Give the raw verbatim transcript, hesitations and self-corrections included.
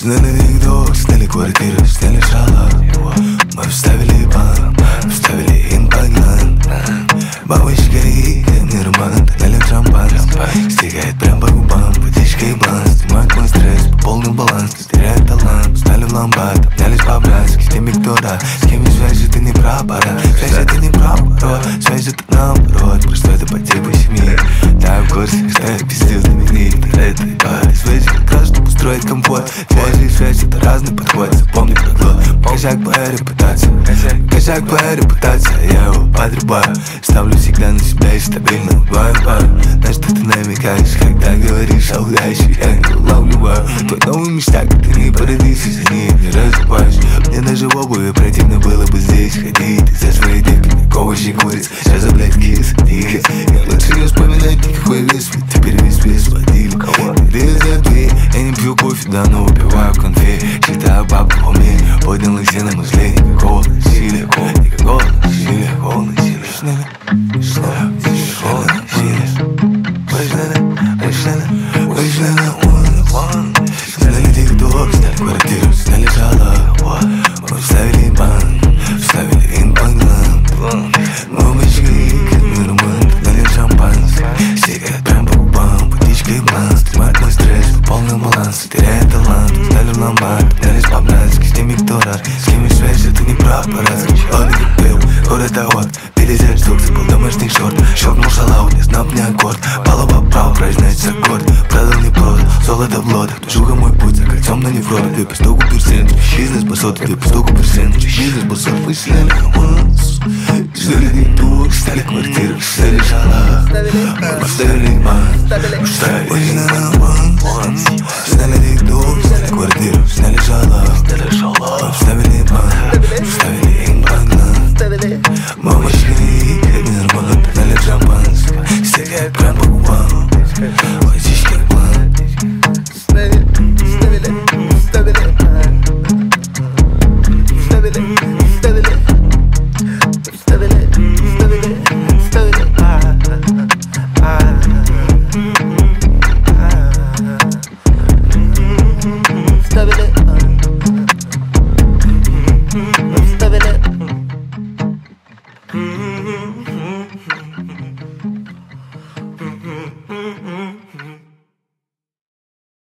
Сняли дом, сняли квартиру, сняли шала. Мы вставили бан, вставили импаган. Бабочка и нирман, налил шампан. Стигает прям по губам, водичка и блан. Снимает мой стресс, по полный баланс. Теряет талант, стали в ломбард. Обнялись по-братски, с теми, кто рад. С кем связь, ты не прав, пора. Связь, это не прав, порой. Связь, это наоборот. Просто это по типу семьи. Да, в курсе, что я пиздил, ты не гни. Это и парень. Связь, как раз, чтобы устроить комфорт. Связь и связь, это разный подход. Запомни правило. Косяк по репутации. Косяк по репутации. Я его подрубаю. Ставлю всегда на себя и стабильно убиваю пару. На что ты намекаешь, когда говоришь о удаче. Я не улавливаю твой новый мечта, как ты не породишься, за ней не раздеваешь. Мне даже в обуви противно было бы здесь ходить. Из-за своей девки, как овощи куриц. Сейчас за блядь кис, тихо. Я лучше не вспоминать никакой вес. Ведь теперь весь вес водили. Ты за дверь. Я не пью кофе, да, но убиваю конфет. Считаю бабу в уме. Поднял их все на мысли. Никакого насилия, никакого насилия, никакого насилия. Никакого насилия. Вышли на улицу. Сняли тик-ток, сняли квартиру, сняли шала. Мы вставили бан, вставили импаган. Бабочки, как нирман, налил шампанское. Стигает прям по губам, водичка и блан. Снимает мой стресс, полный баланс. Теряет талант, стали в ломбард. Обнялись по-братски, с теми, кто рад. С кем связь, это не прав, по-радски. Ладно, как пил, город вот. Пятьдесят штук, забыл домашний шорт. Щелкнул шалаут, не знал мне аккорд. Пало попал, произносится аккорд. Продал, не продал, золото в лодах. Жуга мой путь, за кольцом, но не в рот. Ты по стуку персент, бизнес басот. Ты по стуку персент, бизнес басот. Мы сняли аванс, сняли тик-ток, сняли квартиру, сняли шала. Мы поставили бан, вставили. Вышли на аванс,